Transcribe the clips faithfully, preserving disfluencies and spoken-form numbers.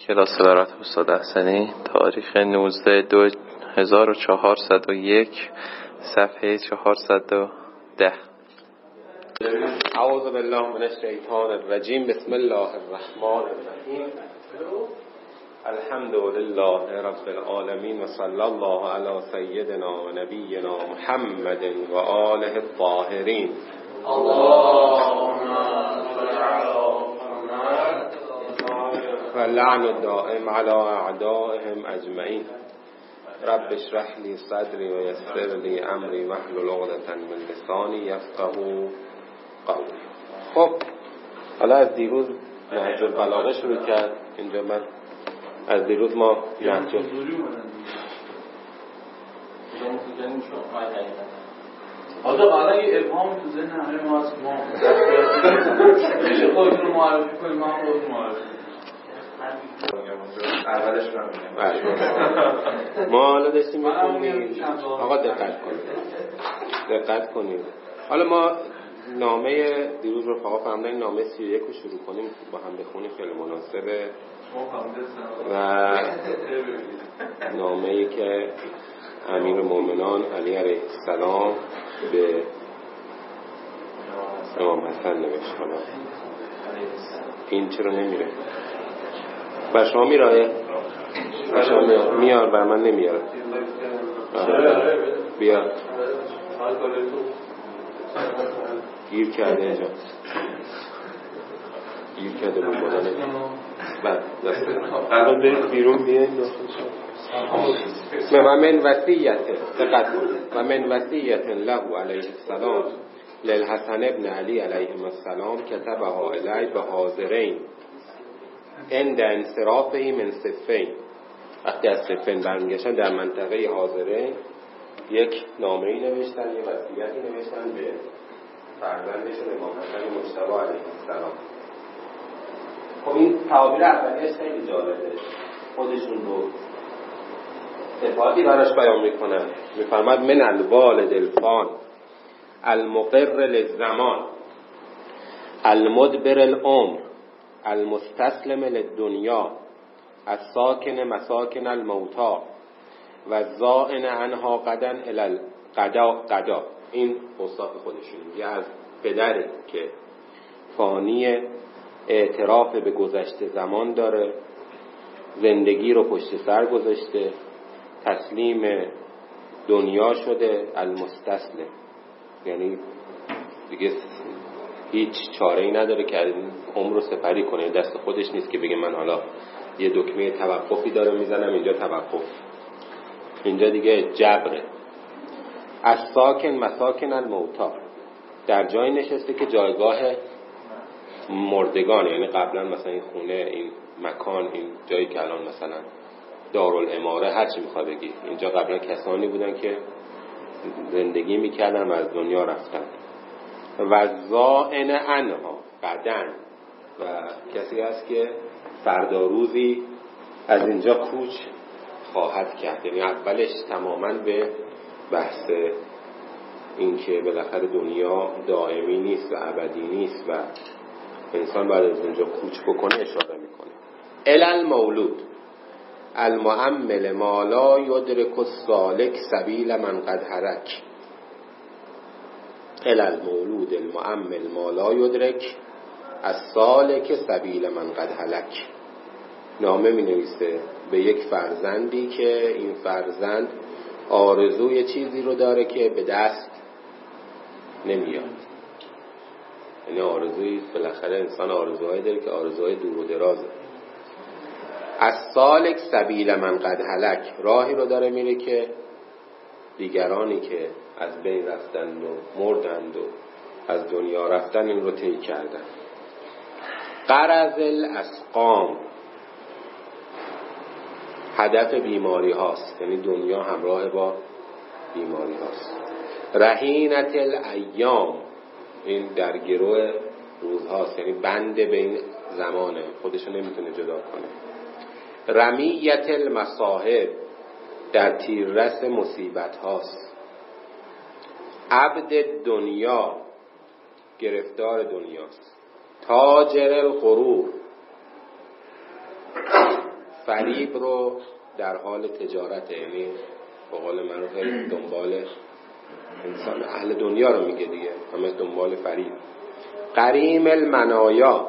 کلاس برات استاد حسنی، تاریخ نوزده دو هزار و چهارصد و یک، صفحه چهارصد و ده. اعوذ بالله من الشیطان الرجیم. بسم الله الرحمن الرحیم. الحمد لله رب العالمین و صلی الله علی سیدنا و نبینا محمد و آله الطاهرین. اللهم صل علی محمد و لعن الدائم علی اعدائهم اجمعین. رب اشرح لی صدری و یسر لی امری واحلل عقدة من لسانی یفقهوا قولی. خب حالا از دیروز نهج البلاغه شروع کرد. اینجا من از دیروز ما نهج حالا قراره یه ابهام تو ذهن همه ما هست. ما میشه خودتون رو معرفی کنیم؟ ما هم خودتون معرفی اولش رو ما حالا داشتیم میکنیم. آقا دقت کنید دقت کنید حالا ما نامه دیروز رفقا فهمدن نامه سی و یک رو شروع کنیم با هم بخونیم، خیلی مناسبه. و نامه ای که امیر مومنان علی علیه السلام به امام حسن نوشت. حالا این چرا نمیره؟ بر شما میراه؟ بر شما میار, میار بر من نمیاره. بیار گیر کرده اینجا، گیر کرده بود بودنه. بعد دست الان برید بیرون بیاید. و من وصیت دقت و من وصیت له علیه السلام للحسن ابن علی علیه السلام کتبها الی به حاضرین عند انصرافه من صفین. وقتی از صفین برمیگشتن در منطقه حاضرین یک نامه‌ای نوشتن، یک وصیتی نوشتن به فرزندشون امام حسن مجتبی علیه السلام. خب این تعابیر اولیه‌اش خیلی جالبه، خودشون رو صفاتی براش بیان میکنن. میفرماد من الوالد الفان المقر للزمان المدبر العمر المستسلم للدنیا الساکن مساکن الموتا و الزائن عنها قدن الی القدا قدا. این اوصاف خودشون میگه از پدری که فانی، اعتراف به گذشته زمان داره، زندگی رو پشت سر گذاشته، تسلیم دنیا شده، المستسلم یعنی دیگه هیچ چاره‌ای نداره که عمر رو سپری کنه. دست خودش نیست که بگه من حالا یه دکمه توقفی داره میزنم اینجا توقف، اینجا دیگه جبره. از ساکن مساکن الموتا، در جایی نشسته که جایگاه مردگان، یعنی قبلا مثلا این خونه، این مکان، این جایی که الان مثلا دارالاماره هر چی میخواد بگی، اینجا قبلا کسانی بودن که زندگی میکردن و از دنیا رفتن. و زائن عنها قدن، و کسی هست که فردا روزی از اینجا کوچ خواهد کرد. یعنی اولش تماما به بحث این که بالاخره دنیا دائمی نیست و ابدی نیست و انسان بعد از اونجا کوچ بکنه اشاره میکنه. الال مولود المعمل ما لا یدرک السالک سبیل من قد هلک. الال مولود المعمل ما لا یدرک السالک سبیل من قد هلک. نامه می نویسه به یک فرزندی که این فرزند آرزوی چیزی رو داره که به دست نمیاد. یعنی آرزوی، بالاخره انسان آرزوهایی داره که آرزوهای دور و درازه. از سالک سبیل من قد هلک، راهی رو داره میره که دیگرانی که از بین رفتند و مردند و از دنیا رفتن این رو طی کردن. غرض الاسقام، هدف بیماری هاست، یعنی دنیا همراه با بیماری هاست. رهینت الایام، این در گروه روزهاست، یعنی بند به این زمانه، خودشو نمیتونه جدا کنه. رمیت المصاحب، در تیررس مصیبت هاست. عبد دنیا، گرفتار دنیاست. تاجر الغرور، فریب رو در حال تجارت، یعنی به قول معروف دنبال انسان اهل دنیا رو میگه دیگه، همه دنبال فریب. غریم المنایا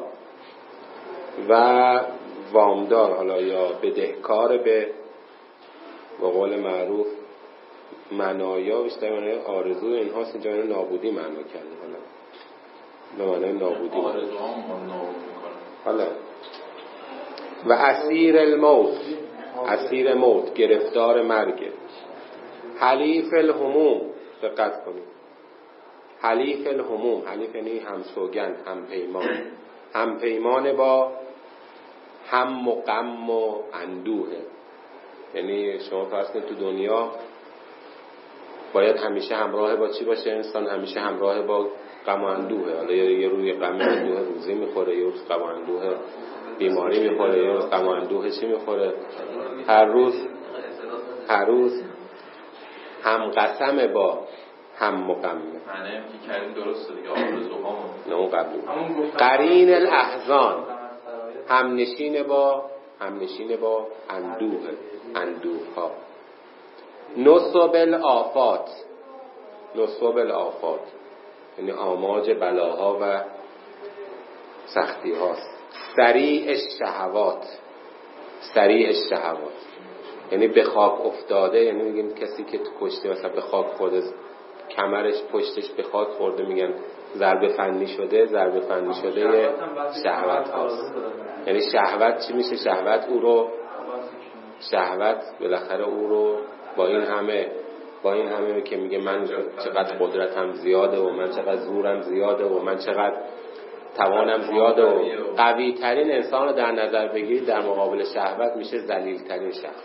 و وامدار، حالا یا بدهکار به به قول معروف منایا، بیشتر معنی آرزو اینهاست، اینجا معنی نابودی معنا کرده، حالا به معنی نابودی حالا. و اسیر الموت، اسیر موت، گرفتار مرگ. حلیف الهموم، دقت کنید، حلیف الهموم، حلیف یعنی هم سوگند، هم پیمان، هم پیمان با هم و غم و اندوه. یعنی شما فرض کنید تو دنیا باید همیشه همراه با چی باشه انسان؟ همیشه همراه با غم و اندوه. حالا یه روی غم و اندوه روزی میخوره، یه روز غم و اندوه بیماری میخوره، یه روز غم و اندوه چی میخوره، هر روز هر روز هم قسم با هم مقم. معنی که کردیم درسته دیگه، آرزوها نه اون قبلی. قرین الاحزان، هم نشین با هم نشین با اندوه، اندوه ها. نصب الآفات، نصب الآفات یعنی آماج بلاها و سختی هاست. سریع الشهوات، سریع الشهوات یعنی به خاک افتاده، یعنی میگن کسی که تو کشته مثلا به خاک خورده، کمرش پشتش به خاک خورده، میگن ضربه فنی شده، ضربه فنی شده شهوت هاست. یعنی شهوت چی میشه؟ شهوت او رو شهوت بالاخره او رو با این همه با این همه که میگه من چقدر قدرتم زیاده و من چقدر زورم زیاده و من چقدر توانم زیاده و قوی ترین انسان رو در نظر بگیرید، در مقابل شهوت میشه ذلیل ترین شخص.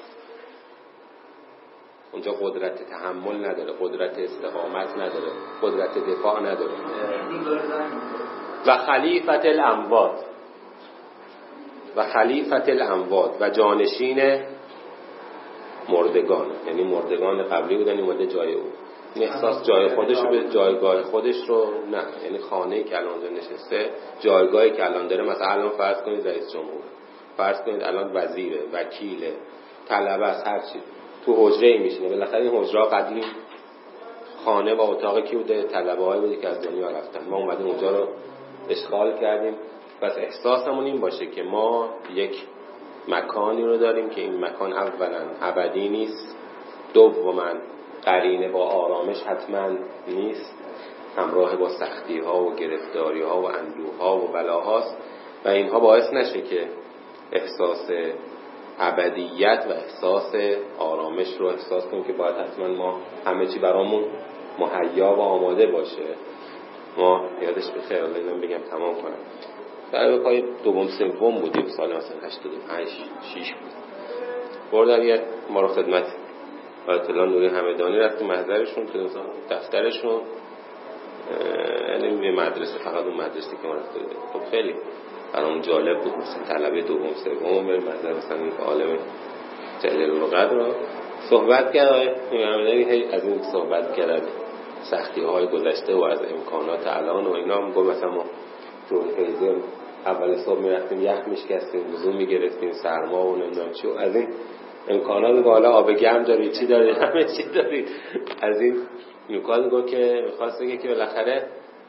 اونجا قدرت تحمل نداره، قدرت استقامت نداره، قدرت دفاع نداره. و خلیفت الاموات، و خلیفت الاموات و جانشین مردگان، یعنی مردگان قبلی بودن اومده جای او. این احساس جای خودش رو به جایگاه خودش رو نه، یعنی خانه‌ای که الان نشسته، جایگاهی که الان داره، مثلا الان فرض کنید رئیس جمهور، فرض کنید الان وزیره، وکیله، طلبه است، هر چی، تو حجره‌ای میشینه. بالاخره این حجره قدیم خانه و اتاقی که بوده، طلبه‌ای بوده که از دنیا رفتن، ما اومدیم اونجا رو اشغال کردیم. پس احساسمون این باشه که ما یک مکانی رو داریم که این مکان اولا ابدی نیست، دوما قرینه با آرامش حتما نیست، همراه با سختی ها و گرفتاری ها و اندوه ها و بلاهاست و اینها باعث نشه که احساس ابدیت و احساس آرامش رو احساس کنیم که باید حتما ما همه چی برامون مهیا و آماده باشه. ما یادش بخیر، حالا اینم بگم تمام کنم، برای پای دوم سوم بودیم، سال مثلا هشتاد و پنج شش بود، بردن یه ما رو خدمت آیت الله نوری همدانی رفتیم محضرشون تو دفترشون، یعنی یه مدرسه، فقط اون مدرسه که ما رفته بودیم. خب خیلی برام جالب بود، مثلا طلبه دوم سوم بریم محضر مثلا این عالم جلیل القدر رو صحبت کرد. آیت همدانی از این صحبت کرد، سختی های گذشته و از امکانات الان و اینا. هم گفت مثلا ما تو فیضه اول صبح میرفتیم یخ میشکستیم، وضو میگرفتیم، سرما و نمیدونم چی، و از این امکانات بالا آب گرم داری، چی داری، همه چی داری. از این نکات گفت که میخواست بگه که بالاخره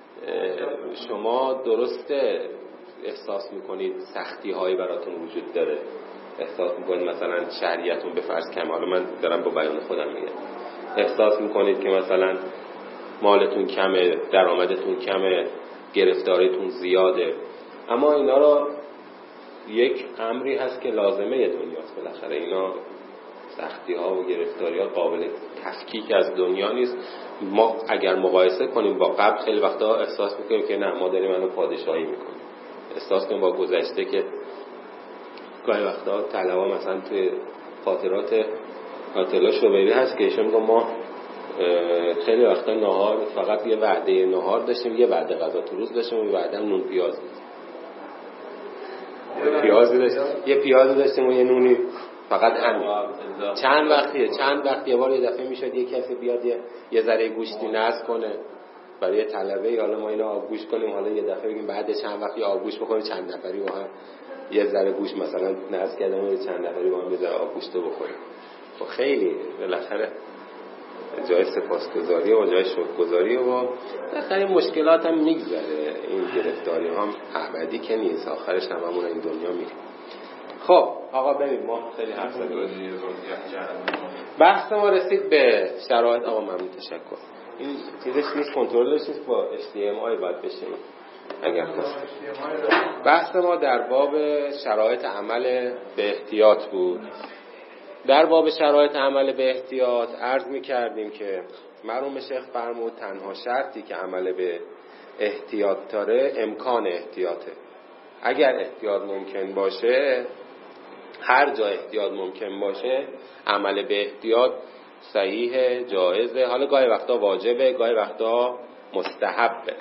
شما درسته احساس میکنید سختی هایی براتون وجود داره، احساس میکنید مثلا شهریتون به فرض کم، حالا من دارم با بیان خودم میگم، احساس میکنید که مثلا مالتون کمه، درآمدتون کمه، گرفتاریتون زیاده، اما اینا رو یک امری هست که لازمه دنیاست. بالاخره اینا سختی ها و گرفتاری ها قابل تفکیک از دنیا نیست. ما اگر مقایسه کنیم با قبل، خیلی وقتا احساس میکنیم که نه، ما داریم منو پادشاهی میکنیم. احساس کنیم با گذشته که گاهی وقتا طلبا مثلا توی خاطرات آیت الله شبیری هست که ایشون میگه ما خیلی وقتا نهار فقط یه وعده نهار داشتیم، یه وعده غذا تو روز داشتیم و یه وعده هم نون پیاز بود. پیازی داشتیم، یه پیازی داشتیم و یه نونی، فقط همین. چند وقتیه چند وقت یه بار یه دفعه میشد یه کسی بیاد یه, یه ذره گوشتی ناز کنه برای طلبه، حالا ما اینا آبگوش کنیم، حالا یه دفعه بگیم بعد چند وقت یه آبگوش بخوریم چند نفری با هم یه ذره گوش مثلا ناز کردم و چند نفری با هم یه ذره آب گوشت بخوریم. خب خیلی بالاخره جای سپاسگزاری و جای شکرگزاری و بالاخره مشکلات هم میگذره. این گرفتاری هم ابدی که نیست، آخرش هممون این دنیا میریم. خب آقا ببین ما خیلی حرف زدیم. بحث ما رسید به شرایط. آقا ممنون، تشکر. این چیزش نیست، کنترلش نیست، با اچ دی ام آی باید بشه. اگر بحث ما در باب شرایط عمل به احتیاط بود. در باب شرایط عمل به احتیاط عرض می کردیم که مرحوم شیخ فرمود تنها شرطی که عمل به احتیاط داره امکان احتیاطه. اگر احتیاط ممکن باشه، هر جا احتیاط ممکن باشه، عمل به احتیاط صحیحه، جایزه، حالا گاهی وقتا واجبه، گاهی وقتا مستحبه.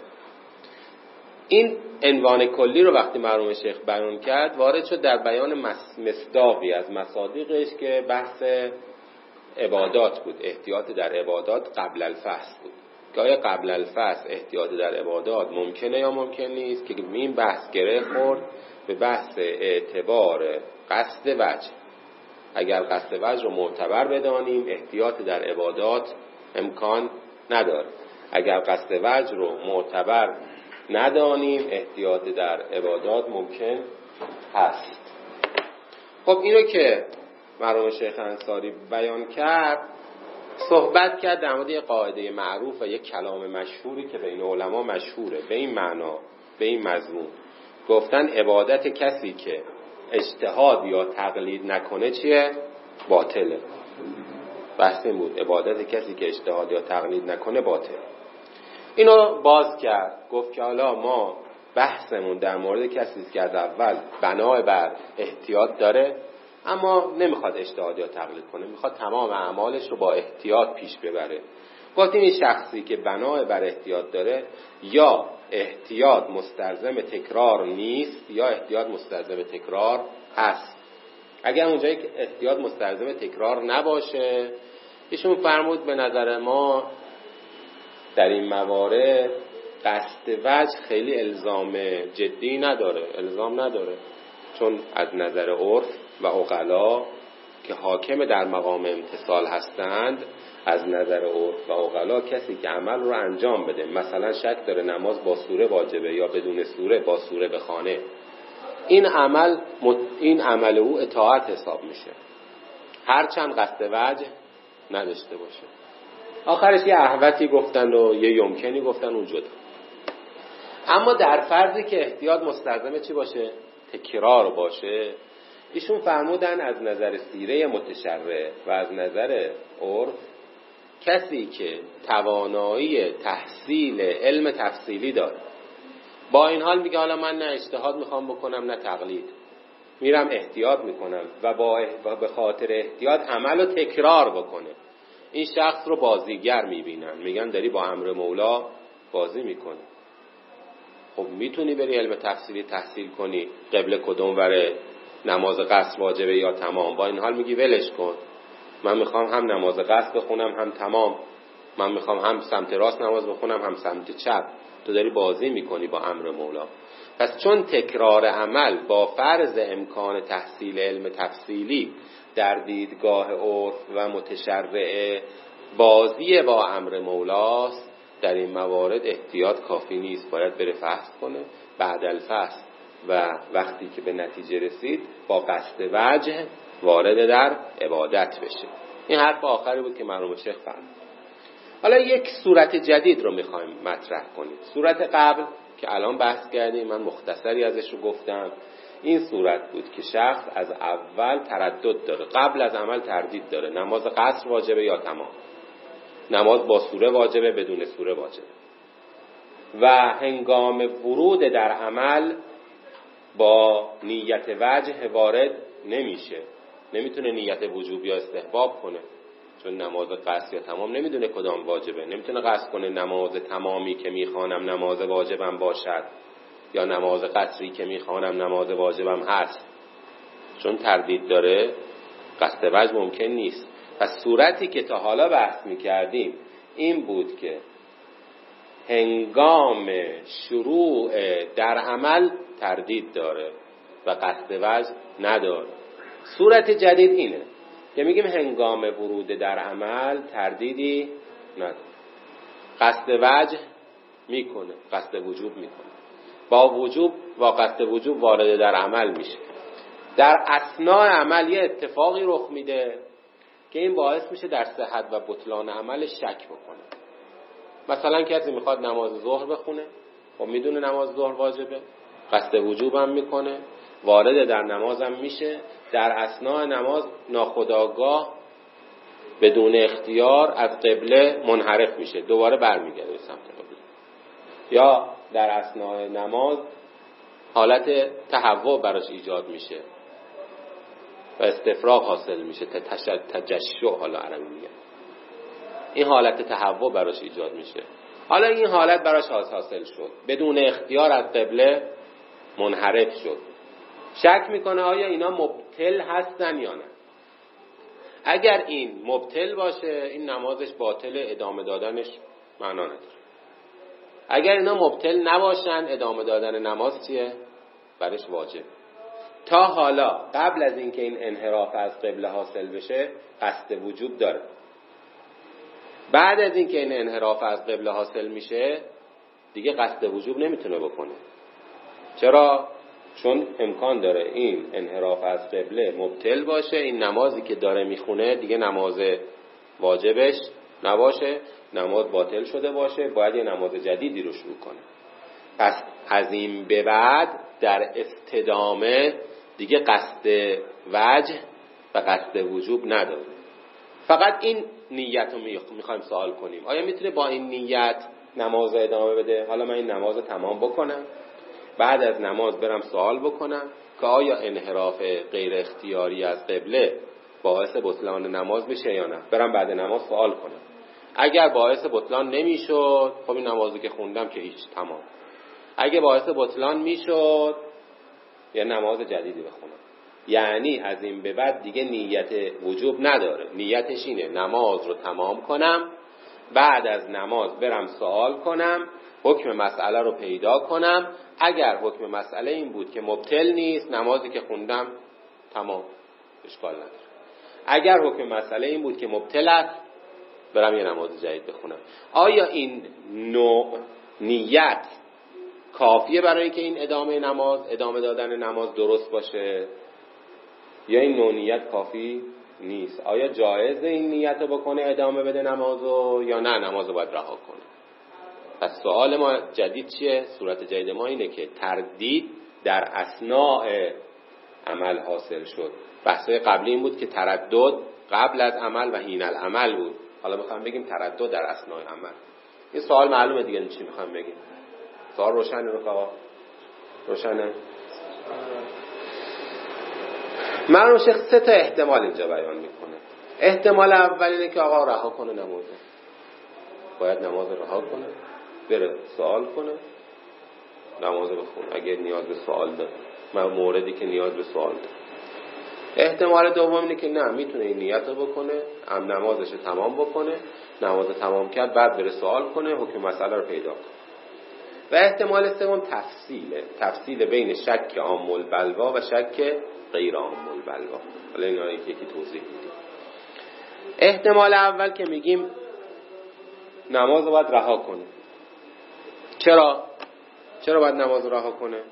این عنوان کلی رو وقتی مرحوم شیخ بیان کرد، وارد شد در بیان مصداقی از مصادیقش که بحث عبادات بود. احتیاط در عبادات قبل الفصل بود. که آیا قبل الفصل احتیاط در عبادات ممکنه یا ممکن نیست، که این بحث گره خورد به بحث اعتبار قصد وجه. اگر قصد وجه رو معتبر بدانیم احتیاط در عبادات امکان نداره، اگر قصد وجه رو معتبر ندانیم احتیاط در عبادات ممکن هست. خب اینو که مرحوم شیخ انصاری بیان کرد، صحبت کرد در مورد یه قاعده معروف و یک کلام مشهوری که بین علما مشهوره به این معنا، به این مضمون. گفتن عبادت کسی که اجتهاد یا تقلید نکنه چیه؟ باطله. بحث این بود، عبادت کسی که اجتهاد یا تقلید نکنه باطله. اینو باز کرد، گفت که حالا ما بحثمون در مورد کسی است که از اول بنا بر احتیاط داره اما نمیخواد اجتهاد یا تقلید کنه، میخواد تمام اعمالش رو با احتیاط پیش ببره. گفتیم این شخصی که بنا بر احتیاط داره، یا احتیاط مستلزم تکرار نیست یا احتیاط مستلزم تکرار هست. اگر اونجایی که احتیاط مستلزم تکرار نباشه، ایشون فرمود به نظر ما در این موارد قصد وجه خیلی الزام جدی نداره، الزام نداره، چون از نظر عرف و عقلا که حاکم در مقام امتثال هستند، از نظر عرف و عقلا کسی که عمل رو انجام بده، مثلا شک داره نماز با سوره واجبه یا بدون سوره با سوره بخونه، این عمل این عمل او اطاعت حساب میشه، هرچند قصد وجه نداشته باشه. آخرش یه احوتی گفتن و یه یمکنی گفتن، اون جدا. اما در فرضی که احتیاط مستلزم چی باشه؟ تکرار باشه. ایشون فرمودن از نظر سیره متشرع و از نظر عرف، کسی که توانایی تحصیل علم تفصیلی داره، با این حال میگه حالا من نه اجتهاد میخوام بکنم نه تقلید، میرم احتیاط میکنم و با به خاطر احتیاط عمل رو تکرار بکنه، این شخص رو بازیگر میبینن، میگن داری با امر مولا بازی میکنی. خب میتونی بری علم تفصیلی تحصیل کنی، قبله کدوم وره، نماز قصر واجبه یا تمام، با این حال میگی ولش کن، من میخوام هم نماز قصر بخونم هم تمام، من میخوام هم سمت راست نماز بخونم هم سمت چپ. تو داری بازی میکنی با امر مولا. پس چون تکرار عمل با فرض امکان تحصیل علم تفصیلی در دیدگاه عرف و متشرع بازی با امر مولاست، در این موارد احتیاط کافی نیست، باید بره فحص کنه، بعد الفحص و وقتی که به نتیجه رسید با قصد وجه وارد در عبادت بشه. این حرف آخری بود که مرحوم شیخ فرمود. حالا یک صورت جدید رو میخوایم مطرح کنیم. صورت قبل که الان بحث کردیم، من مختصری ازش رو گفتم، این صورت بود که شخص از اول تردد داره، قبل از عمل تردید داره، نماز قصر واجبه یا تمام، نماز با سوره واجبه بدون سوره واجبه، و هنگام ورود در عمل با نیت وجه وارد نمیشه، نمیتونه نیت وجوب یا استحباب کنه، چون نماز قصر یا تمام نمیدونه کدام واجبه، نمیتونه قصد کنه نماز تمامی که میخوانم نماز واجبم باشد یا نماز قصری که میخوانم نماز واجبم هست، چون تردید داره، قصد وجه ممکن نیست. پس صورتی که تا حالا بحث میکردیم این بود که هنگام شروع در عمل تردید داره، و قصد وجه نداره. صورت جدید اینه که میگیم هنگام ورود در عمل تردیدی نداره، قصد وجه میکنه، قصد وجوب میکنه، با وجوب با قصد وجوب وارد در عمل میشه. در اثناء عمل یه اتفاقی رخ میده که این باعث میشه در صحت و بطلان عمل شک بکنه. مثلا کسی میخواد نماز ظهر بخونه، خب میدونه نماز ظهر واجبه، قصد وجوب هم میکنه، وارد در نماز هم میشه، در اثناء نماز ناخودآگاه بدون اختیار از قبله منحرف میشه، دوباره برمیگرده به سمت قبله. یا در اثناء نماز حالت تهوع براش ایجاد میشه و استفراغ حاصل میشه، تجشع حالا عربی میگن، این حالت تهوع براش ایجاد میشه. حالا این حالت براش حاصل شد، بدون اختیار از قبله منحرف شد، شک میکنه آیا اینا مبطل هستن یا نه. اگر این مبطل باشه این نمازش باطل، ادامه دادنش معنا نداره. اگر اینا مبطل نباشن ادامه دادن نماز چیه؟ برش واجب. تا حالا قبل از اینکه این انحراف از قبله حاصل بشه قصد وجوب داره. بعد از اینکه این انحراف از قبله حاصل میشه دیگه قصد وجوب نمیتونه بکنه. چرا؟ چون امکان داره این انحراف از قبله مبطل باشه، این نمازی که داره میخونه دیگه نماز واجبش نباشه، نماز باطل شده باشه، باید یه نماز جدیدی رو شروع کنه. پس از این به بعد در استدامه دیگه قصد وجه و قصد وجوب نداره. فقط این نیت رو میخوایم سوال کنیم، آیا میتونه با این نیت نماز ادامه بده؟ حالا من این نماز تمام بکنم، بعد از نماز برم سوال بکنم که آیا انحراف غیر اختیاری از قبله باعث بطلان نماز میشه یا نه، برم بعد نماز سوال کنم. اگر باعث بطلان نمیشد خب این نمازی که خوندم که هیچ، تمام. اگه باعث بطلان میشد یا نماز جدیدی بخونم. یعنی از این به بعد دیگه نیت وجوب نداره، نیتش اینه نماز رو تمام کنم، بعد از نماز برم سوال کنم، حکم مسئله رو پیدا کنم. اگر حکم مسئله این بود که مبطل نیست، نمازی که خوندم تمام، اشکال نداره. اگر حکم مسئله این بود که مبطل است، برم یه نماز جدید بخونم. آیا این نوع نیت کافیه برای که این ادامه نماز ادامه دادن نماز درست باشه یا این نوع نیت کافی نیست؟ آیا جایزه این نیت رو بکنه ادامه بده نمازو یا نه نمازو باید رها کنه؟ پس سوال ما جدید چیه؟ صورت جدید ما اینه که تردید در اثناء عمل حاصل شد. بحثای قبلی این بود که تردد قبل از عمل و حین العمل بود، حالا میخوام بگیم تردد در اثناء عمل. این سوال معلومه دیگه چی میخوام بگیم. سوال روشنه رفقا؟ روشنه؟ معلوم شیخ سه تا احتمال اینجا بیان میکنه. احتمال اول اینه که آقا رها کنه نمازه، باید نماز رها کنه، بره سوال کنه، نماز بخونه اگه نیاز به سوال داره، من موردی که نیاز به سوال داره. احتمال دوم اینه که نه، میتونه این نیت رو بکنه، هم نمازش رو تمام بکنه، نماز تمام کرد بعد بره سوال کنه، حکم مسئله رو پیدا کنه. و احتمال سوم تفصیله، تفصیل بین شک عام البلوا و شک غیر عام البلوا. حالا اینا رو یکی یکی توضیح میدیم. احتمال اول که میگیم نماز رو باید رها کنه. چرا؟ چرا باید نماز رو رها کنه؟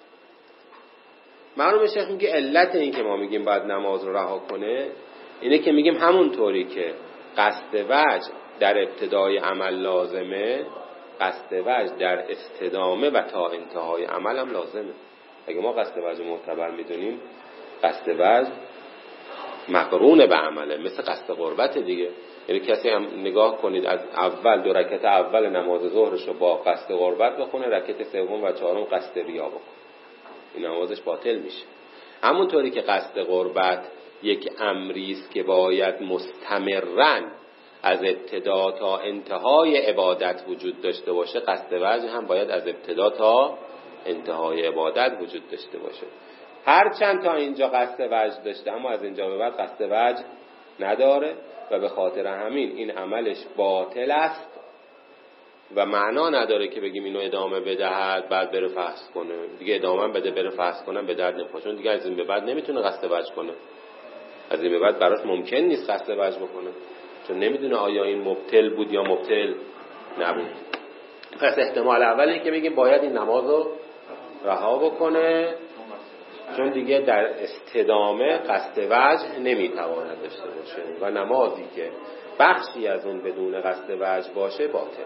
معلومه شیخ میگه علت این که ما میگیم باید نماز رو رها کنه اینه که میگیم همون طوری که قصد وجه در ابتدای عمل لازمه، قصد وجه در استدامه و تا انتهای عمل هم لازمه. اگه ما قصد وجه معتبر میدونیم، قصد وجه مقرون به عمله، مثل قصد قربت دیگه. یعنی کسی هم نگاه کنید از اول دو رکعت اول نماز ظهرش رو با قصد قربت بخونه، رکعت سوم و چهارم قصد ریا بکنه، این نمازش باطل میشه. همونطوری که قصد قربت یک امری است که باید مستمراً از ابتدا تا انتهای عبادت وجود داشته باشه، قصد وجه هم باید از ابتدا تا انتهای عبادت وجود داشته باشه. هر چند تا اینجا قصد وجه داشته اما از اینجا به بعد قصد وجه نداره و به خاطر همین این عملش باطل است و معنا نداره که بگیم اینو ادامه بدهد بعد بره فحص کنه. دیگه ادامه بده بره فحص کنم به درد نمیخوره، چون دیگه از این به بعد نمیتونه قصد وجه کنه. از این به بعد براش ممکن نیست قصد وجه بکنه، چون نمیدونه آیا این مبتل بود یا مبتل نبود. پس احتمال اولی که بگیم باید این نمازو رها بکنه، چون دیگه در استدامه قصد وجه نمیتواند داشته باشه و نمازی که بخشی از اون بدون قصد وجه باشه باطل.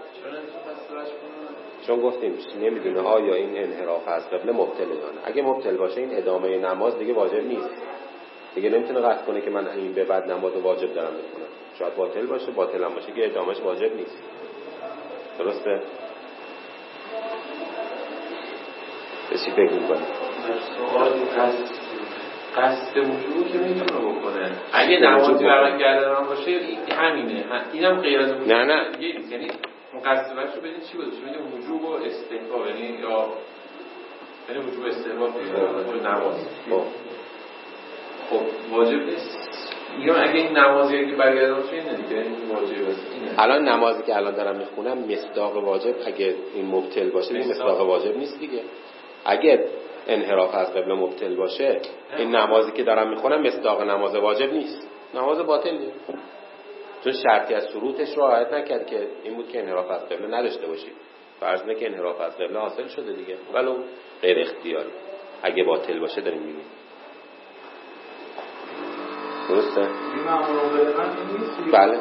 چون گفتیم نمیدونه آیا این انحراف از قبله مبتل یا نه. اگه مبتل باشه این ادامه نماز دیگه واجب نیست، دیگه نمیتونه قصد کنه که من این به بعد نماز واجب دارم میکنم. شاید باطل باشه، باطل هم باشه که ادامهش واجب نیست. درسته؟ بسی فکر میکنه سوال قصد قصد وجود که نمیتونه بکنه. اگه نمازی برای گردن باشه این همینه، اینم غیر از وجود. نه نه یعنی مقصدش رو بدید چی بود؟ چی میگه وجوب و استحباب، یعنی یا یعنی وجوب استحباب تو نماز. خب خب واجب نیست. میگم اگه این نمازی که برگردم باشه اینه دیگه، این واجب است. الان نمازی که الان دارم میخونم مصداق واجب اگه این مبتل باشه این مصداق واجب نیست دیگه. اگه انحراف از قبله مبتل باشه این نمازی که دارم میخونم مصداق نماز واجب نیست، نماز باطلیه، چون شرطی از شروطش رو رعایت نکرد که این بود که انحراف از قبله نداشته باشید. فرض اینه که انحراف از قبله حاصل شده دیگه، ولو غیر اختیاری. اگه باطل باشه داریم میگیم. درسته؟ بله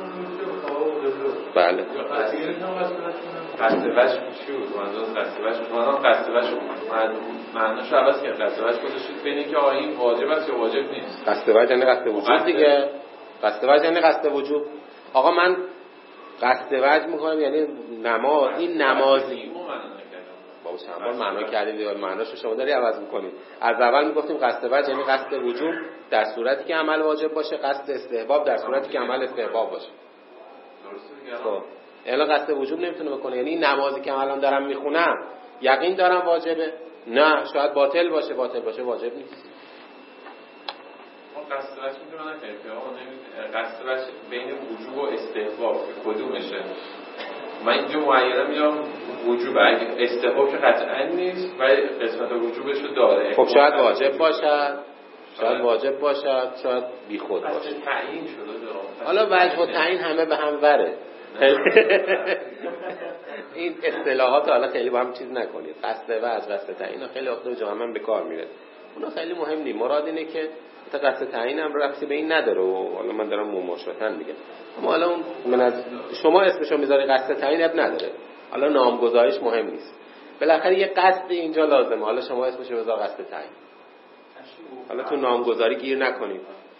بله. قصد وجه چی بود؟ منظور قصد وجه منظور قصد وجه معناش عوض کرد. قصد وجه گذاشتید بین اینکه آیا این واجب است یا واجب نیست. قصد وجه یعنی قصد وجوب دیگه. قصد وجه یعنی قصد وجوب. آقا من قصد وجه میکنم یعنی نماز، این نمازی بابا چند بار معنا کردیم دیگه، معناشو شما داری عوض میکنید. از اول میگفتیم قصد وجه یعنی قصد وجوب در صورتی که عمل واجب باشه، قصد استحباب در صورتی که عمل استحباب باشه. درسته دیگه. خب الان قصد وجوب نمیتونه بکنه، یعنی این نمازی که الان دارم میخونم یقین دارم واجبه؟ نه، شاید باطل باشه. باطل باشه واجب نیست. ما قصد وجه میتونه نکنیم که آقا نمید قصد وجه بین وجوب و استحباب کدومشه؟ من اینجا معینه میام وجوب، اگه استحباب که قطعا نیست ولی قسمت وجوبش رو داره. خب شاید واجب باشد، شاید واجب باشد، شاید بی خود باشه. تعیین شده. حالا وجه و تعیین همه به هم وره. این اصطلاحات حالا خیلی با هم چیز نکنید. قصد وجه، قصد تعیین خیلی وقتا جا هم به کار میره. اونا خیلی مهم نیست. مراد اینه که تا قصد تعیین هم ربطی به این نداره و حالا من دارم مماشاتن میگم. اما حالا اون من از شما اسمشو میذاری قصد تعیین اب نداره. حالا نامگذاریش مهم نیست. بالاخره یه قصد اینجا لازمه. حالا شما اسمشو بذار قصد تعیین. حالا تو نامگذاری گیر نکنید.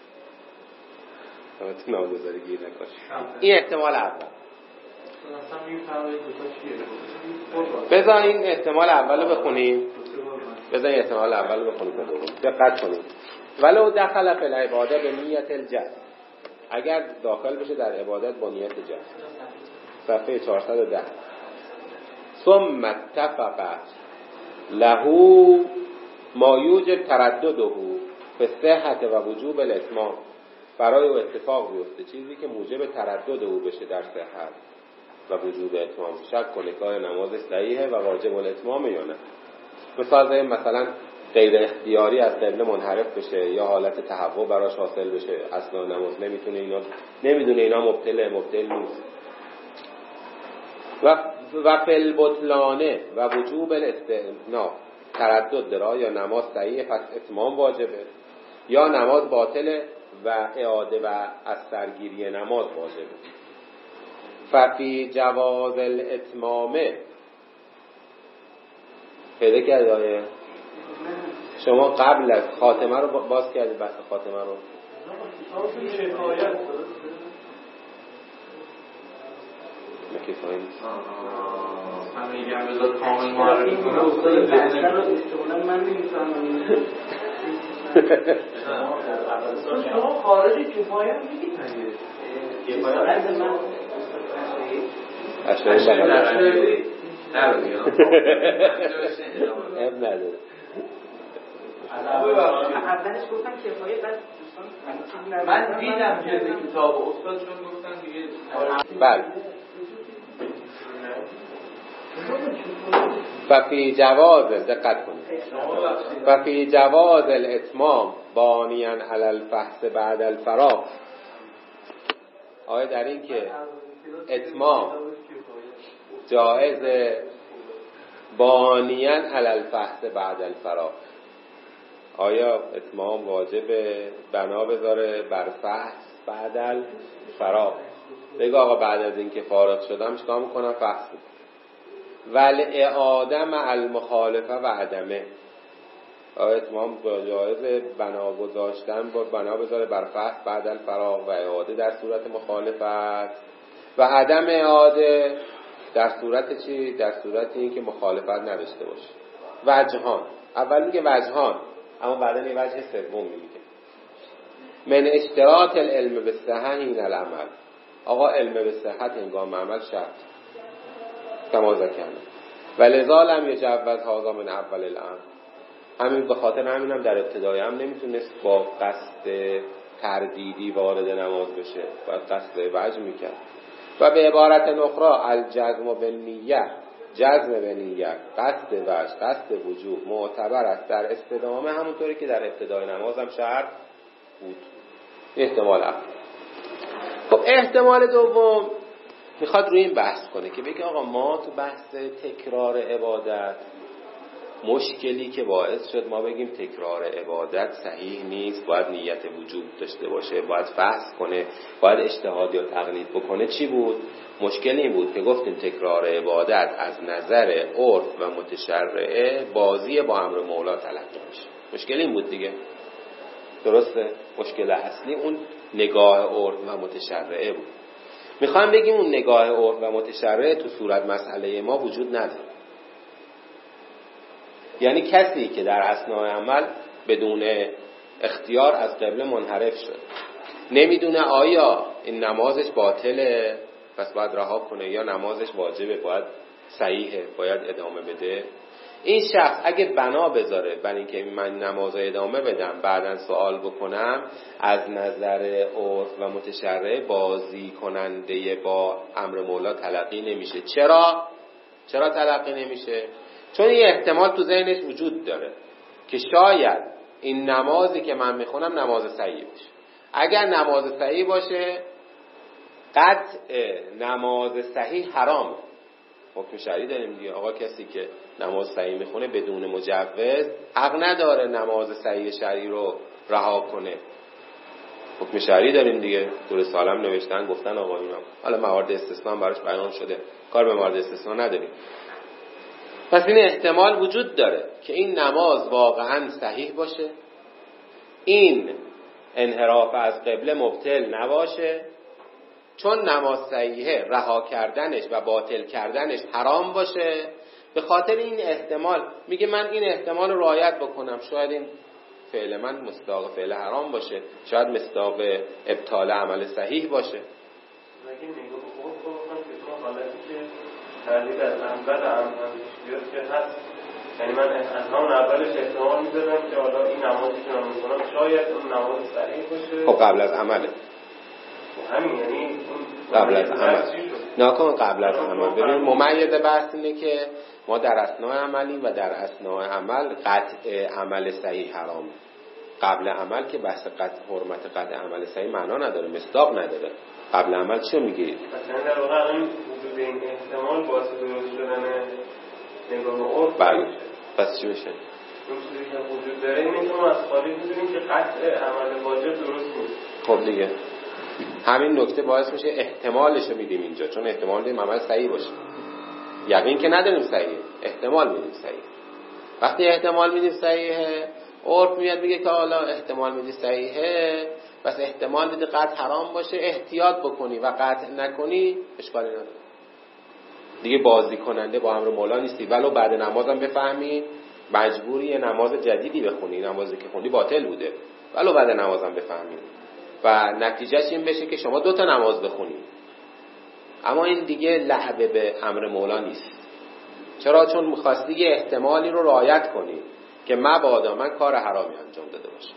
حالا تو نامگذاری گیر نکنید. این احتمال اول. بذار این احتمال اولو بخونیم. بذار این احتمال اولو بخونیم. دقت کنید. ولو دخل فی العباده به نیت الجزم، اگر داخل بشه در عبادت با نیت جزم. صفحه چهارصد و ده. ثم اتفق له ما یوجب تردده به صحت و وجوب الاتمام، برای او اتفاق بیفته چیزی که موجب تردد او بشه در صحت و وجوب اتمام، شک کنه که نماز صحیحه و واجب الاتمام یا نه. مثلا مثلا غیر اختیاری از قبله منحرف بشه یا حالت تهوع براش حاصل بشه، اصلا نماز نمیتونه اینا نمیدونه اینا مبتله مبتل نیست. و و فل بطلانه و وجوب الاستئناف، تردد داره یا نماز صحیحه پس اتمام واجبه یا نماز باطله و اعاده و از سرگیری نماز واجبه. ففی جواز الاتمامه پیدا کرد آیه شما قبل از خاتمه رو باز کردید، بحث خاتمه رو مکفایی نیست. من میگم بذار کامل معرفی کنم اصلا اصلا من نمیفهمم. شما خارج کفایه هم میگید نگید کفایه از من اشتایی بگید نه بگید اب نداره. اولش گفتم کفایه بعد دوستان من دیدم که کتاب استاد چون گفتن دیگه بله و فی جواز، دقت کنید، و فی جواز الاتمام بانیاً علی الفحص بعد الفراغ. آیا در این که اتمام جائز بانیاً علی الفحص بعد الفراغ، آیا اتمام واجبه بنا بذاره بر فحص بعد الفراغ؟ بگو آقا بعد از این که فارغ شدم چیکار میکنم؟ فحص میکنم. والاعاده مع المخالفه و عدمه، آیا اتمام جایز بنا گذاشتن با بنا بذاره بر فحص بعد الفراغ و اعاده در صورت مخالفت و عدم اعاده در صورت چی؟ در صورت این که مخالفت نداشته باشه. وجهان، اول میگه وجهان، اما بعدا یه وجه سوم میگه من اشتراط العلم به صحت این العمل. آقا علم به صحت هنگام عمل شرط کما ذکرنا ولذا لم یجوز هذا من اول الامر. همین به خاطر همینم در ابتدای هم نمیتونست با قصد تردیدی وارد نماز بشه، باید قصد وجه میکرد. و به عبارت اخرى الجزم بالنیه، جزم به نیت، قصد وجه، قصد وجوب معتبر است در استدامه، همونطوری که در ابتدای نماز هم شرط بود. احتمال اول. خب احتمال دوم میخواد روی این بحث کنه که بگه آقا ما تو بحث تکرار عبادت مشکلی که باعث شد ما بگیم تکرار عبادت صحیح نیست، باید نیت وجوب داشته باشه، باید فحص کنه، باید اجتهاد یا تقلید بکنه، چی بود؟ مشکل این بود که گفتیم تکرار عبادت از نظر عرف و متشرعه بازی با امر مولا تلقی میشه. مشکل این بود دیگه، درسته؟ مشکل اصلی اون نگاه عرف و متشرعه بود. میخوام بگیم اون نگاه عرف و متشرعه تو صورت مسئله ما وجود نداره. یعنی کسی که در اثناء عمل بدون اختیار از قبله منحرف شد، نمیدونه آیا این نمازش باطله پس باید رها کنه یا نمازش واجبه باید صحیحه باید ادامه بده، این شخص اگه بنا بذاره برای اینکه من نماز ادامه بدم بعدن سوال بکنم، از نظر عرف و متشرع بازی کننده با امر مولا تلقی نمیشه. چرا؟ چرا تلقی نمیشه؟ چون این احتمال تو ذهنش وجود داره که شاید این نمازی که من میخونم نماز صحیح باشه. اگر نماز صحیح باشه قطع نماز صحیح حرامه. حکم شرعی داریم دیگه، آقا کسی که نماز صحیح میخونه بدون مجوز حق نداره نماز صحیح شرعی رو رها کنه. حکم شرعی داریم دیگه، تو رساله هم نوشتن گفتن آقا اینا، حالا موارد استثناء براش بیان شده، کار به موارد استثناء نداریم. پس این احتمال وجود داره که این نماز واقعا صحیح باشه، این انحراف از قبله مبطل نباشه، چون نماز صحیحه رها کردنش و باطل کردنش حرام باشه. به خاطر این احتمال میگه من این احتمال رو رعایت بکنم، شاید این فعل من مصداق فعل حرام باشه، شاید مصداق ابطال عمل صحیح باشه. مگه نگاه بکنم که شما حالتی که تردید از اول بیاد که هست، یعنی من از همون اولش احتمال می‌ذارم که حالا این نمازی که من می‌خونم شاید اون نماز صحیح باشه. خب قبل از عمله، همین یعنی قبل از عمل ناکن قبل از عمل. ببین ممیز بحث اینه که ما در اثناء عملی و در اثناء عمل قطع عمل صحیح حرامه. قبل عمل که بحث قطع حرمت قطع عمل صحیح معنا نداره، مصداق نداره. قبل عمل چه میگی؟ مثلا در واقع این وجود این احتمال باعث درست شدن نگاه عرف. بله. پس چی میشه؟ اون چیزی که وجود داره اینه که ما از خارج می‌دونیم که قطع عمل واجب درست نیست. خب دیگه همین نکته باعث میشه احتمالش رو میدیم اینجا، چون احتمال میدیم عمل صحیح باشه. یقین که نداریم صحیح، احتمال میدیم صحیح. وقتی احتمال میدیم صحیحه، عرف میاد میگه که حالا احتمال میدی صحیحه بس احتمال میدی قطع حرام باشه، احتیاط بکنی و قطع نکنی اشکالی نداره دیگه. بازی کننده با امر مولا نیستی، ولو بعد نمازم بفهمی مجبوری نماز جدیدی بخونی، نمازی که خوندی باطل بوده، ولو بعد نمازم بفهمی و نتیجهش این بشه که شما دو تا نماز بخونی، اما این دیگه لعب به امر مولا نیست. چرا؟ چون می‌خواستی یه احتمالی رو رعایت کنی که مبادا من کار حرامی انجام داده باشم.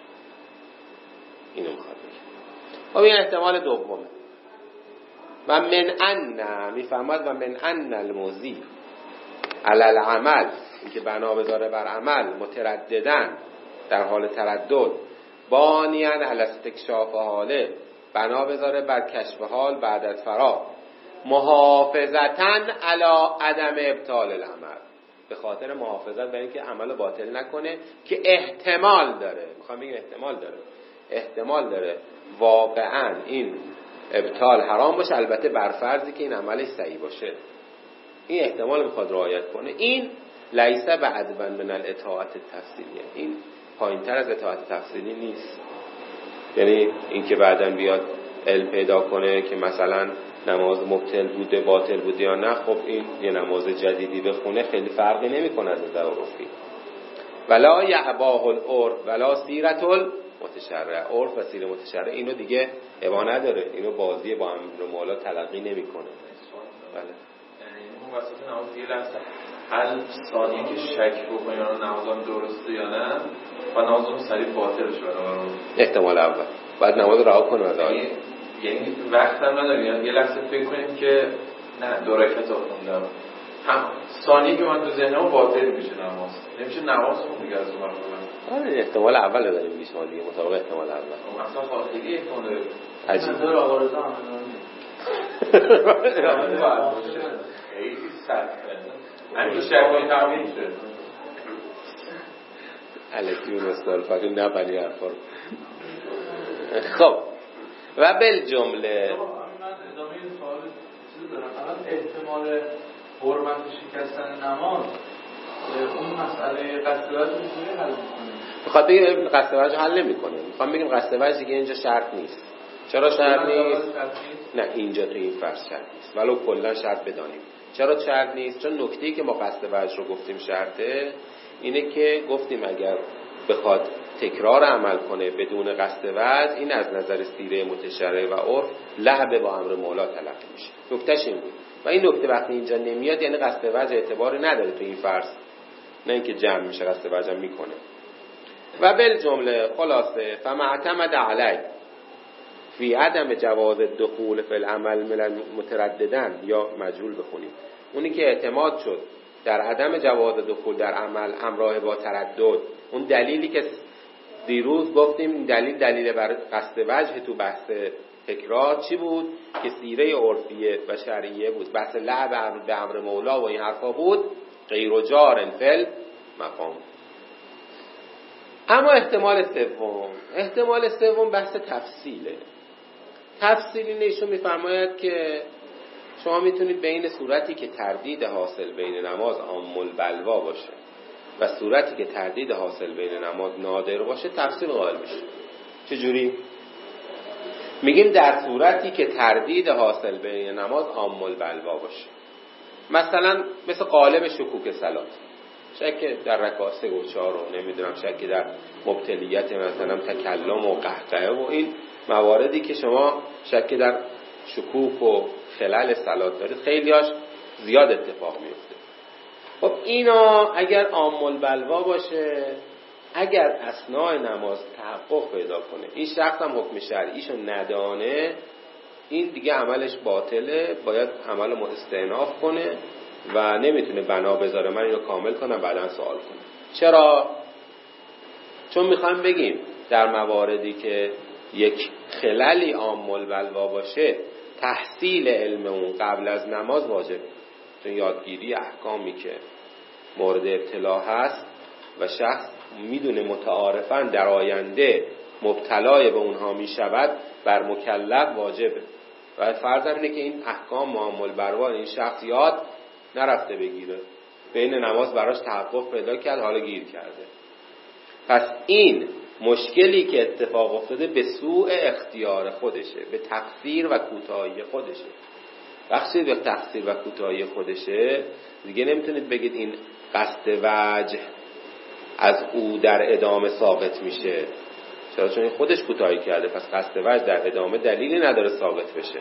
اینو می‌خواد بگه. خب این احتمال دومه. و من ان میفهمد و من ان الموزی علل عمل، اینکه بنا بذاره بر عمل، مترددن در حال تردد، بانیان علی استکشاف حاله، بنا بذاره بر کشف حال بعد از فراغ، محافظتن علی عدم ابطال العمل، به خاطر محافظت برای اینکه عمل باطل نکنه که احتمال داره، میخوام بگم احتمال داره احتمال داره واقعا این ابطال حرام باشه، البته بر فرضی که این عملش صحیح باشه. این احتمال میخواد رعایت کنه. این لیسه بعدبن من الاطاعت التفصیلیه، این پایین تر از اطاعت تفصیلی نیست. یعنی این که بعداً بیاد علم پیدا کنه که مثلا نماز مبطل بوده باطل بوده یا نه، خب این یه نماز جدیدی بخونه خیلی فرقی نمیکنه از نظر عرفی. ولا یعباه العرف ولا سیرت المتشرع، عرف و سیر متشرع اینو دیگه ابا نداره، اینو بازی با امر مولا تلقی نمیکنه. بله اون وسط نماز دیگه لحظه هل ثانیه که شک بکنه یا نمازم درسته یا نه و نمازم سریع باطل شده، احتمال اول بعد نماز رها کنه از آن، یعنی وقت هم نداریم یه لحظه فکر کنیم که نه دو رکعت خوندم، هم ثانیه که من تو ذهنم باطل میشه نماز، نمیشه نماز خون دیگه از اون وقت. آره احتمال اول داریم میگیم شما دیگه مطابق احتمال اول. اصلا خاطری احتمال داره. عجیب. نظر آقا رضا هم خیلی سخته. همین شکلی تموم میشه. الکی اون استال فقط نبنی حرفا رو. خب و بل جمله من ادامه این سوال چیزی دارم. الان احتمال حرمت شکستن نماز اون مسئله قصد وجه میتونه حل کنه؟ میخواد بگیم قصد وجه حل نمیکنه، میخوام بگیم قصد وجه دیگه اینجا شرط نیست. چرا شرط نیست؟ نه اینجا تو این فرض شرط نیست، ولو کلا شرط بدانیم. چرا شرط نیست؟ چون نکته‌ای که ما قصد وجه رو گفتیم شرطه اینه که گفتیم اگر بخواد تکرار عمل کنه بدون قصد وجه، این از نظر سیره متشرع و عرف لعب با امر مولا تلقی میشه. نکتهش این بود و این نکته وقتی اینجا نمیاد یعنی قصد وجه اعتباری نداره تو این فرض، نه اینکه جمع میشه قصد وجه میکنه. و بل جمله خلاصه فمعتمد علی فی عدم جواز الدخول فی العمل من مترددن، یا مجهول بخونیم، اونی که اعتماد شد در عدم جواز دخول در عمل همراه با تردد، اون دلیلی که دیروز گفتیم دلیل دلیل بر قصد وجه تو بحث تکرار چی بود که سیره عرفیه و شرعیه بود، بحث لعب به امر مولا و این حرفا بود، غیر و جار فل مقام. اما احتمال سوم، احتمال سوم بحث تفصیله. تفصیلی نشون میفرماید که شما میتونید بین صورتی که تردید حاصل بین نماز عام البلوا باشه و صورتی که تردید حاصل بین نماز نادر باشه تفصیل قائل بشه. چجوری؟ میگیم در صورتی که تردید حاصل بین نماز عام البلوا باشه، مثلا مثل قالب شکوک صلات، شک در رکعات سه و چهار رو نمیدونم، شک در مبتلیت مثلا تکلم و قهقه و این مواردی که شما شک در شکوک و خلل صلات دارید خیلیاش زیاد اتفاق میفته. خب اینا اگر عام البلوا باشه، اگر اثناء نماز تحقق پیدا کنه این شخص هم حکم شرعیشو ندانه، این دیگه عملش باطله، باید عمل رو استئناف کنه و نمیتونه بنا بذاره من اینو کامل کنم بعداً سوال کنم. چرا؟ چون میخوایم بگیم در مواردی که یک خللی عام البلوا باشه تحصیل علم اون قبل از نماز واجب، چون یادگیری احکامی که مورد ابتلا هست و شخص میدونه متعارفاً در آینده مبتلای به اونها میشود بر مکلف واجبه و فرض اینه که این احکام عام البلوا این شخص یاد نرفته بگیره، بین نماز براش تحقق پیدا کرد حالا گیر کرده. پس این مشکلی که اتفاق افتاده به سوء اختیار خودشه، به تقصیر و کوتاهی خودشه. وقتی به تقصیر و کوتاهی خودشه دیگه نمیتونید بگید این قصد وجه از او در ادامه ثابت میشه. چرا؟ چون این خودش کوتاهی کرده، پس قصد وجه در ادامه دلیلی نداره ثابت بشه.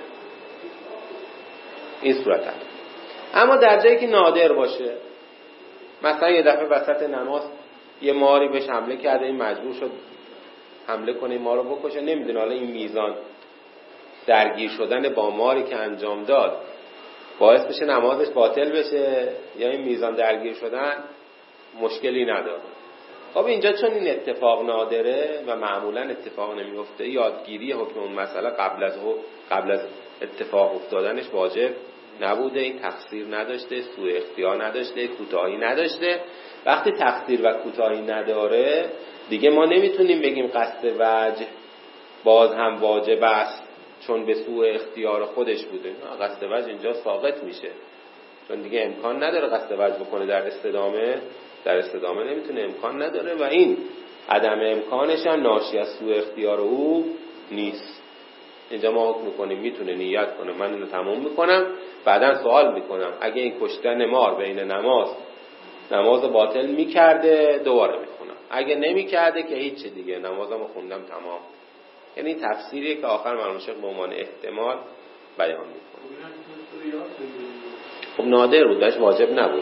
این صورت هم. اما در جایی که نادر باشه، مثلا یه دفعه وسط نماز یه ماری بهش حمله کرده، این مجبور شد حمله کنه این ما رو بکشه، نمیدونه حالا این میزان درگیر شدن با ماری که انجام داد باعث بشه نمازش باطل بشه یا این میزان درگیر شدن مشکلی نداره. خب اینجا چون این اتفاق نادره و معمولا اتفاق نمیفته، یادگیری حکم اون مسئله قبل از قبل از اتفاق افتادنش واجب نبوده، این تقصیر نداشته، سوء اختیار نداشته، کوتاهی نداشته. وقتی تقصیر و کوتاهی نداره دیگه ما نمیتونیم بگیم قصد وجه باز هم واجب است چون به سوء اختیار خودش بوده. قصد وجه اینجا ساقط میشه، چون دیگه امکان نداره قصد وجه بکنه در استدامه در استدامه نمیتونه، امکان نداره و این عدم امکانش هم ناشی از سوء اختیار او نیست. اینجا ما حکم میکنیم میتونه نیت کنه من اینو تموم میکنم، بعدا سوال میکنم اگه این کشتن مار بین نماز نماز باطل میکرده دوباره میخونم، اگه نمیکرده که هیچ دیگه نمازمو خوندم تمام. یعنی تفسیریه که آخر مرحوم شیخ به عنوان احتمال بیان میکنه. خب نادر بود، داشت واجب نبود.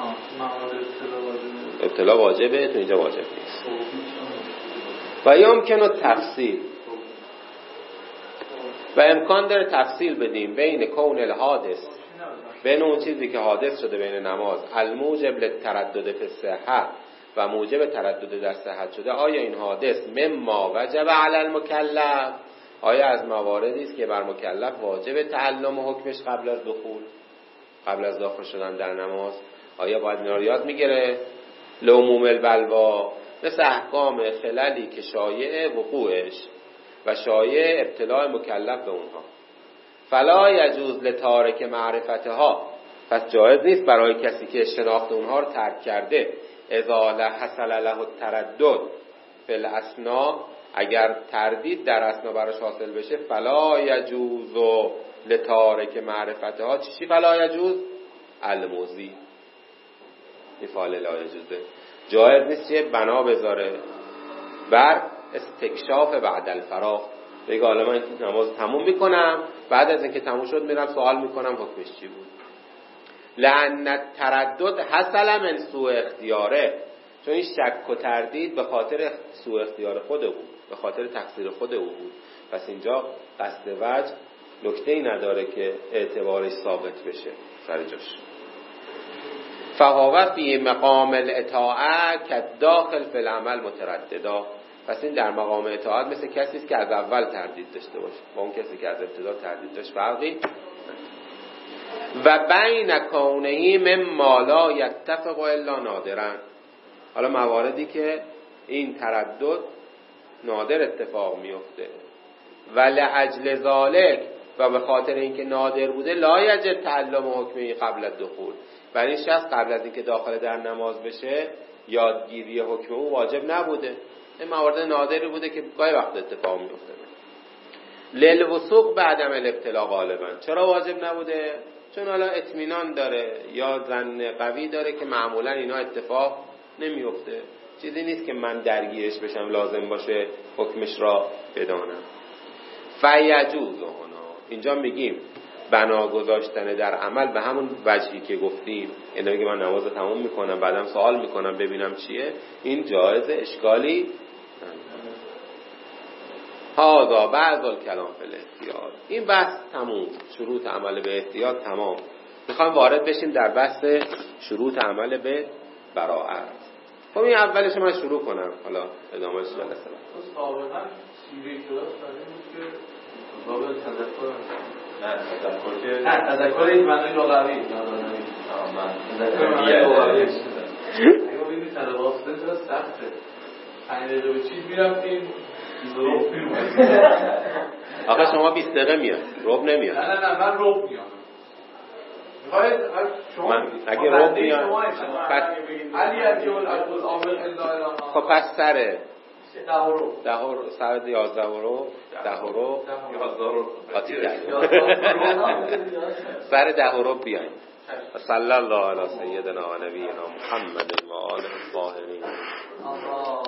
ابتلا واجبه، تو اینجا واجب نیست. و یمکن تفصیل و امکان داره تفصیل بدیم بین کون الحادث، بین اون چیزی که حادث شده بین نماز، الموجب للتردد فی الصحه و موجب تردد در صحت شده، آیا این حادث مما وجب علی المکلف، آیا از مواردی است که بر مکلف واجب تعلم حکمش قبل از دخول قبل از داخل شدن در نماز، آیا باید اینا رو یاد میگیره؟ لعموم البلوا، مثل احکام خللی که شایع وقوعش و شایع ابتلاع مکلف به اونها. فلا یجوز لتارک معرفتها، پس جایز نیست برای کسی که شناخت اونها رو ترک کرده، اذا حصل له التردد فی الاسنا، اگر تردید در اسنا براش حاصل بشه، فلا یجوز لتارک معرفتها، چی فلا یجوز؟ الموزی مثال لا یجوزه، جایز نیست که بنا بذاره بر استکشاف بعد الفراغ، بگه حالا من نماز تموم میکنم، بعد از اینکه تموم شد میرم سوال میکنم حکمش چی بود. لأن التردد حصل من سوء اختیاره، چون این شک و تردید به خاطر سوء اختیار خود او بود، به خاطر تقصیر خود او بود. پس اینجا قصد وجه نکته‌ای نداره که اعتبارش ثابت بشه سر جاش. فهو فی مقام الاطاعه کالداخل فی العمل مترددا، پس این در مقام اطاعت مثل کسی است که از اول تردید داشته باشه، با اون کسی که از ابتدا تردید داشت فرقی. و بین کونه مما لا یتفق الا نادرا، حالا مواردی که این تردد نادر اتفاق میفته، و لعجل ذالک، و به خاطر اینکه نادر بوده، لا یجب تعلم حکمی قبل الدخول، برای این شخص قبل از اینکه داخل در نماز بشه یادگیری حکم او واجب نبوده. این موارد نادری بوده که گاهی وقت اتفاق میفته. للوثوق بعدم الابتلا غالبا، چرا واجب نبوده؟ چون حالا اطمینان داره یا ظن قوی داره که معمولا اینا اتفاق نمیفته، چیزی نیست که من درگیرش بشم لازم باشه حکمش را بدانم. فیجوز هنا، اینجا میگیم بنا گذاشتن در عمل به همون وجهی که گفتیم، یعنی میگه من نماز تموم میکنم بعدم سوال میکنم ببینم چیه، این جایزه، اشکالی هذا بعض الکلام فی الاحتیاط. این بحث تموم، شروط عمل به احتیاط تمام. میخوایم وارد بشیم در بحث شروط عمل به براءت. خب این اولش من شروع کنم، حالا ادامهش جلسه بعد. سابقا سیره کلاس داریم که باب تذکر نه تذکر که نه تذکر این معنی لغوی یادآوری من تذکر معنی لغوی شده. اگه ببینید تلواسه چرا سخته، پنج دقیقه به چیز میرفتیم رب میومد. آخه شما بیست دقیقه میاد رب نمیاد. نه نه نه من رب میام. میخواید شما من اگه رب میاد پس علی ادیول الفوز عامل الا خب پس سره ده و رو ده و رو سر یازده و رو ده و رو یازده رو آتی ده سر ده و رو بیاین. صلی الله علی سیدنا و نبینا محمد و آله الطاهرین.